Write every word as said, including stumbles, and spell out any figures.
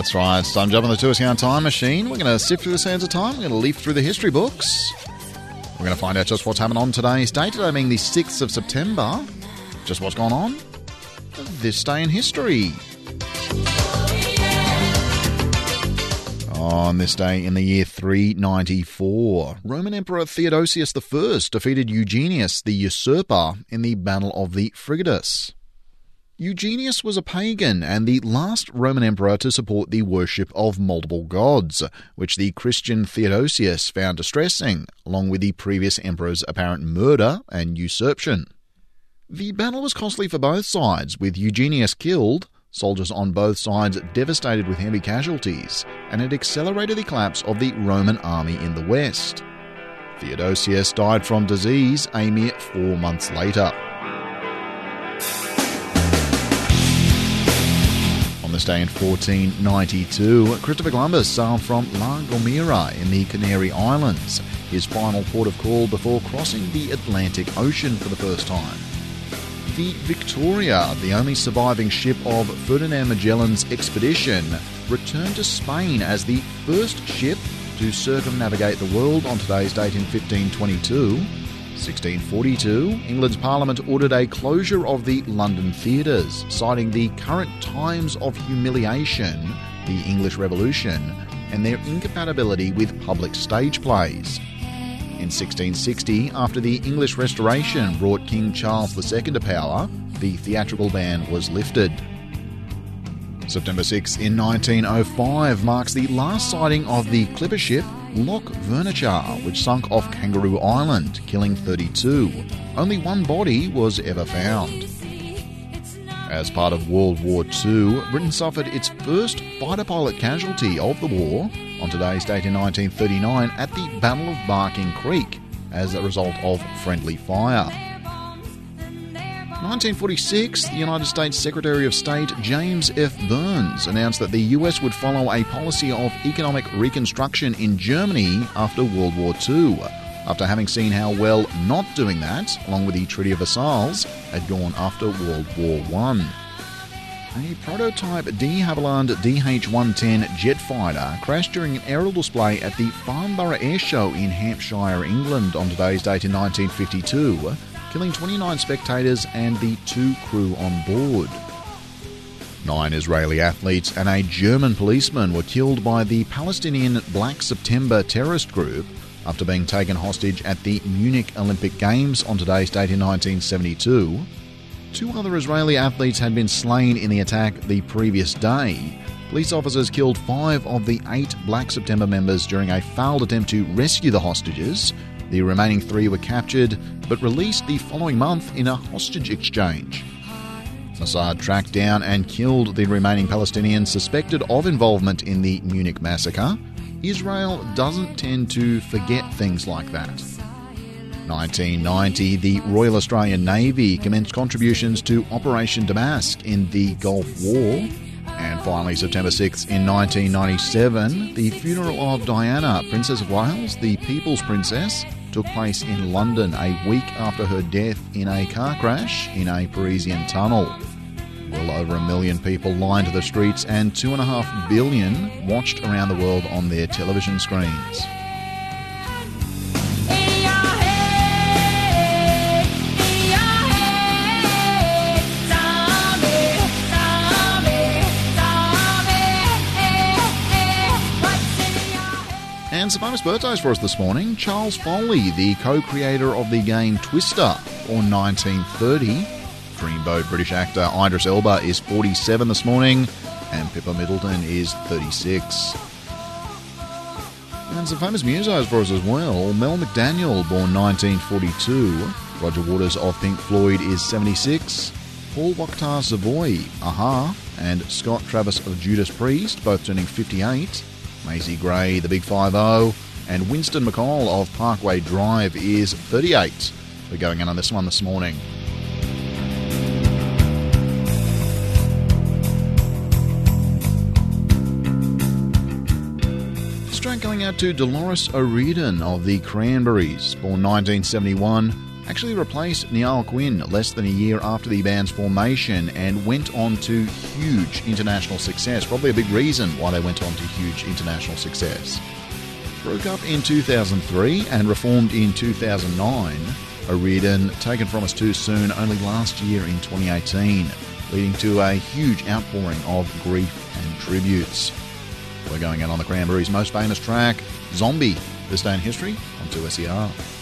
That's right. It's time to jump on the Tourist Yarn Time Machine. We're going to sift through the sands of time. We're going to leaf through the history books. We're going to find out just what's happened on today's date. Today being the sixth of September. Just what's gone on this day in history. On this day in the year three ninety-four, Roman Emperor Theodosius the First defeated Eugenius the Usurper in the Battle of the Frigidus. Eugenius was a pagan and the last Roman emperor to support the worship of multiple gods, which the Christian Theodosius found distressing, along with the previous emperor's apparent murder and usurpation. The battle was costly for both sides, with Eugenius killed, soldiers on both sides devastated with heavy casualties, and it accelerated the collapse of the Roman army in the west. Theodosius died from disease a mere four months later. On this day in fourteen ninety-two, Christopher Columbus sailed from La Gomera in the Canary Islands, his final port of call before crossing the Atlantic Ocean for the first time. The Victoria, the only surviving ship of Ferdinand Magellan's expedition, returned to Spain as the first ship to circumnavigate the world on today's date in fifteen twenty-two. sixteen forty-two, England's Parliament ordered a closure of the London theatres, citing the current times of humiliation, the English Revolution, and their incompatibility with public stage plays. In sixteen sixty, after the English Restoration brought King Charles the Second to power, the theatrical ban was lifted. September sixth in nineteen oh five marks the last sighting of the clipper ship Loch Vernachar, which sunk off Kangaroo Island, killing thirty-two. Only one body was ever found. As part of World War Two, Britain suffered its first fighter pilot casualty of the war on today's date in nineteen thirty-nine at the Battle of Barking Creek as a result of friendly fire. nineteen forty-six, the United States Secretary of State James F. Burns announced that the U S would follow a policy of economic reconstruction in Germany after World War Two, after having seen how well not doing that, along with the Treaty of Versailles, had gone after World War One. A prototype de Havilland D H one ten jet fighter crashed during an aerial display at the Farnborough Air Show in Hampshire, England on today's date in nineteen fifty-two, killing twenty-nine spectators and the two crew on board. Nine Israeli athletes and a German policeman were killed by the Palestinian Black September terrorist group after being taken hostage at the Munich Olympic Games on today's date in nineteen seventy-two. Two other Israeli athletes had been slain in the attack the previous day. Police officers killed five of the eight Black September members during a failed attempt to rescue the hostages. The remaining three were captured, but released the following month in a hostage exchange. Mossad tracked down and killed the remaining Palestinians suspected of involvement in the Munich massacre. Israel doesn't tend to forget things like that. nineteen ninety, the Royal Australian Navy commenced contributions to Operation Damask in the Gulf War. And finally, September sixth in nineteen ninety-seven, the funeral of Diana, Princess of Wales, the People's Princess, took place in London a week after her death in a car crash in a Parisian tunnel. Well over a million people lined the streets and two and a half billion watched around the world on their television screens. And some famous birthdays for us this morning. Charles Foley, the co-creator of the game Twister, born nineteen thirty. Dreamboat British actor Idris Elba is forty-seven this morning, and Pippa Middleton is thirty-six. And some famous musos for us as well. Mel McDaniel, born nineteen forty-two. Roger Waters of Pink Floyd is seventy-six. Paul Mokhtar Savoy, Aha, and Scott Travis of Judas Priest, both turning fifty-eight. Maisie Gray, the Big five oh, and Winston McCall of Parkway Drive is thirty-eight. We're going in on this one this morning. Straight going out to Dolores O'Riordan of the Cranberries, born nineteen seventy-one, actually replaced Niall Quinn less than a year after the band's formation and went on to huge international success. Probably a big reason why they went on to huge international success. Broke up in two thousand three and reformed in two thousand nine. O'Riordan taken from us too soon only last year in twenty eighteen, leading to a huge outpouring of grief and tributes. We're going out on the Cranberries' most famous track, Zombie, this day in history on two S E R.